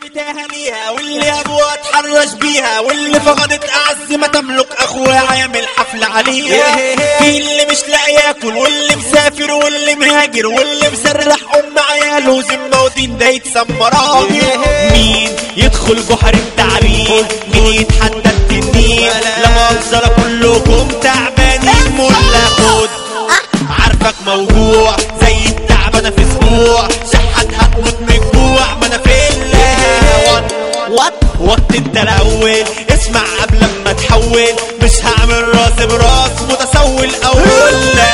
سابتها ليها واللي ابوها اتحرش بيها واللي فقدت اعز ما تملك اخوها يعمل حفله عليها. في اللي مش لاقي ياكل واللي مسافر واللي مهاجر واللي مسرح عياله ذمه ودين ده يتسمى راجل. مين يدخل بحر التعبين مين يتحدى التنين لما انزل كلكم تعبانين ملا خد عارفك موجوع زي التعبانه في اسبوع صحت هتموت من الجوع ما انا في وات انت الاول اسمع قبل ما تحول مش هعمل راس براس متسول اول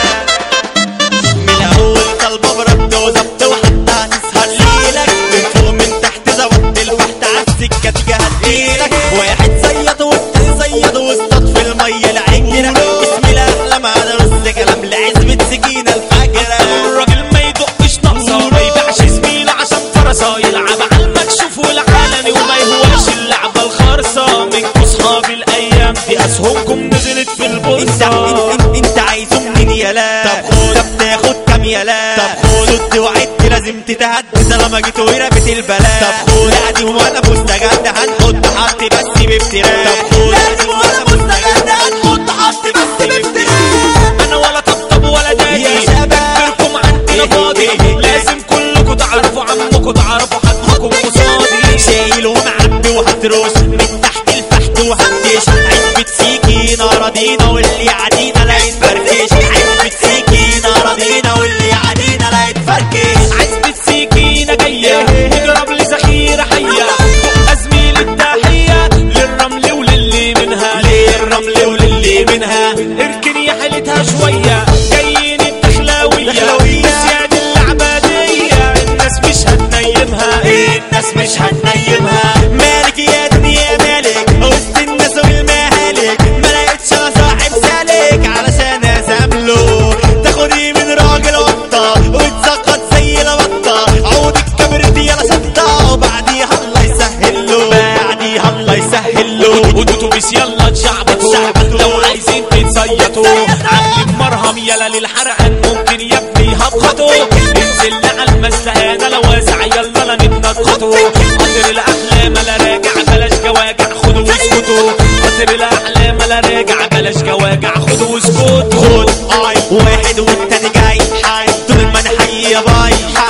من الاول طالبه برد وظبط وحتى هتسهر ليلك من فوق من تحت زودت الفحت عالسكه تيجي هديلك واحد زيط والتاني زيط واصطاد في الميه لعجله بسم الله احلى على رز كلام لعزبه سكينه الفجره. الراجل ما يدقش ناقصه ما يبيعش زميله عشان فرصه يلعب على المكشوف والعلني وما يهواش اللعبه الخرصه. منكم صحاب الايام دي اسهمكم نزلت في البورصه. انت عايزه منين يالا طب تاخد كام يالا طب خد وعدت لازم تتهد طالما جيت وربت البلاء. طب خد عادي وانا مستجد هنحط حط بس بافتراء. طب خد عادي وانا مستجد هنحط حط بس بافتراء. انا ولا طبطب ولا دادي تفكركم عندنا فاضي لازم كلكم تعرفوا عمكم تعرفوا حقكم قصادي. شايل ومعبي وهتروس من تحت الفحت وهندش عزبة سكينة راضينا واللي عادينا لا يتفركش. عزبة سكينة راضينا واللي عادينا لا يتفركش. عزبة سكينة جاية تضرب لي ذخيرة حية تبقى زميل التحية للرمل وللي منها للرمل وللي منها. اركن يا حيلتها شوية جايين الدخلاوية نسيان العبادية الناس مش هتنيمها الناس مش هتنيمها. مالك يا دنيا مالك وسط الناس والمهالك ما لقيتش انا صاحب سالك علشان ازامله تاخدي من راجل وطه وتسقط زي البطه عود الكبرت يلا شطه وبعديها الله يسهل له بعديها الله يسهل له. ودوتوبيس يلا تشعبطوا لو عايزين تتصيطوا عاملين مرهم يلا للحرقان ممكن يا ابني هبطوا انزلنا على المسلقانه لو واسع يلا لا نتنططوا. قطر الاحلام لا راجع بلاش جواجع خدوا واسكتوا. قطر الاحلام لا راجع بلاش جواجع خدوا واسكتوا. خد واحد والتاني جاي طول ما انا حي يا باي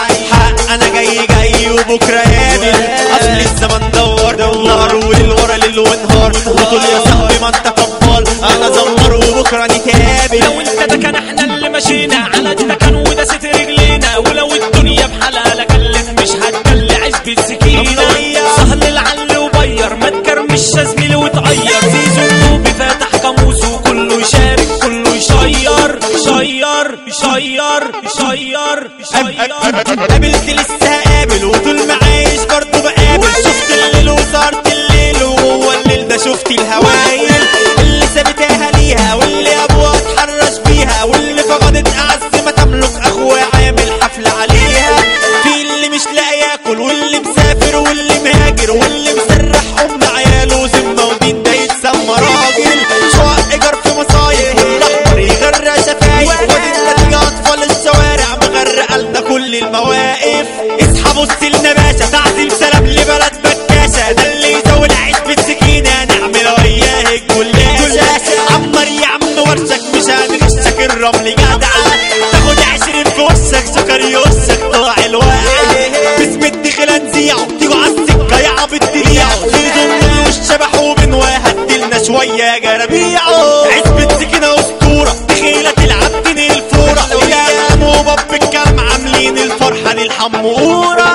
حق انا جاي وبكره قابل اصل الزمن دور نهار وليل ورا ليل ونهار وطول يا صاحبي ما انت قبال انا زمر وبكره نتقابل. لو انت ده كان احنا اللي مشينا على ده كان ودست رجلينا ولو الدنيا بحالها لكلت مش هتكل عزبة سكينة. سهل العل وبير ما تكرمش يا زميلي وتغير زيزو النوبي فاتح قاموس وكله يشارك كله يشير شير شير شير شير. قابلت لسه قابل وطول ما عايش برضه بقابل شفت الليل وصارت الليل وهو الليل ده شفت الهوايل اللي سابتها ليها واللي ابوها اتحرش بيها واللي فقدت اعز ما تملك اخوها عامل حفله عليها. في اللي مش لاقي ياكل واللي مسافر واللي مهاجر واللي مسرح عياله ذمه ودين ده يتسمى راجل. شقق ايجار في مصايف والاحمر يغرق شفايف وادي النتيجه اطفال الشوارع مغرقه لنا كل المواقف. اصحى بص لنا باشا تعظيم سلام لبلد بكاشة ده اللي يزود عزبة سكينة نعمل وياه الجلاشة. عمر يا عم ورشك مش هنغشك الرمل جدعة تاخد 20 في وشك سكر يوشك طلع الواقع باسم الدخل نزيعه تيجوا عالسكة يا عبد تبيعه تيجوا والشبح ومن وهدلنا شوية يا جرابيعه. عزبة سكينة اسطورة تخيلة تلعب تنهي الفورة ويا موباب بالكلام عاملين الفرحة للحمورة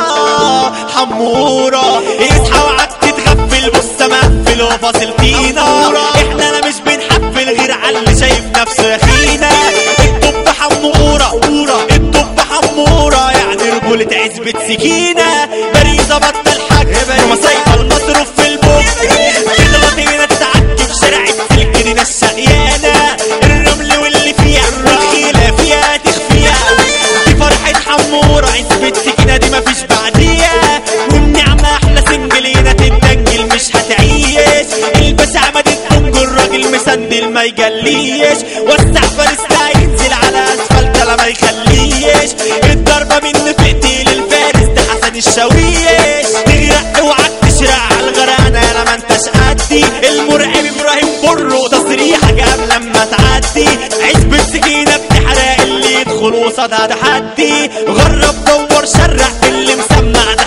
حمورة. اصحى وعد تتغفل بص مقفل وفاصل فينا احنا انا مش بنحفل غير على اللي شايف نفسه يا خينا. الطب حمورة الطب حمورة يعني رجولة عزبة سكينة بريزة بطل حاج ومصايبة المصروف في البوك تغلط هنا تتعدي في شارع السلك دي ناس شقيانة الرمل واللي فيها الخيلة فيها تخفيها دي فرحة حمورة عزبة سكينة دي مفيش بعديها والنعمة احلى سنجلينا تتدنجل مش هتعيش. البس عمد الدنج الراجل مسندل ما يجليش وسع فارس ينزل على اسفلت لا ما يخليش. الضربة من فقتي للفارس ده حسن الشاويش تغرق اوعك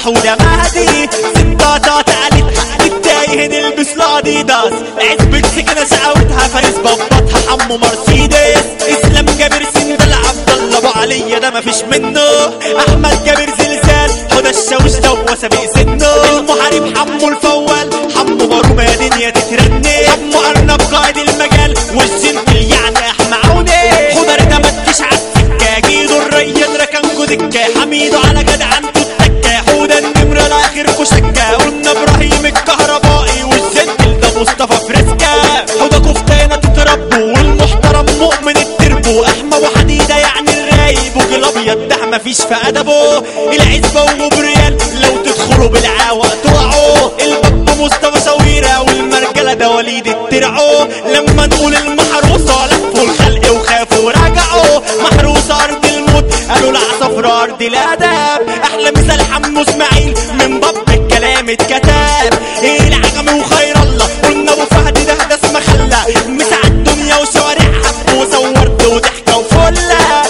حودة مهدي ستاتا قالت حق التايه نلبس الاديداس عزبة سكنة شقاوتها فارس باباتها حمو مرسيدس اسلام جابر سندل عبد الله ابو علي ده مفيش منه احمد جابر زلزال حودة الشاوش ده سابق سنه المحارب حمو الفوال حمو برومة يا دنيا تترني حمو ارنب قائد المجال والجنتل يعني احمى عوني خضر ده مدكش عالسكة جيدو الريان ركنكو دكة حميدو على جدعنتو التكة حودة النمرة لاخركو شكة قلنا ابراهيم الكهربائي والجنتل ده مصطفى فريسكا حودة كفتانة تتربو والمحترم مؤمن التربو احمى وحديدة يعني الرايب وجه الابيض ده مفيش في ادبه العزبة وجبريال لو تدخلوا بالعاوة تقعوا الباب مصطفى سويرة والمرجلة ده وليد الترعو لما نقول المحروسة لفوا الخلق وخافوا رجعوا محروسة ارض الموت قالوا العصافرة ارض الادب احلى مثال حمو اسماعيل من باب الكلام اتكتب ايه العجم وخير الله قلنا ابو فهد ده اسم خلة مسع الدنيا وشوارعها وصورت وضحكة وفلة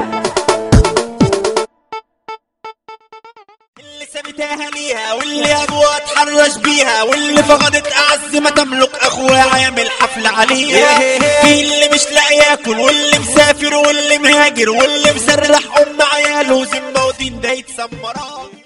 اللي سابتها ليها واللي ابوها اتحرش بيها واللي فقدت اعز ما تملك اخوها يعمل حفلة عليها في اللي مش لاقي ياكل واللي مسافر واللي مهاجر واللي مسرح ام عياله ذمة ودين ده يتسمرها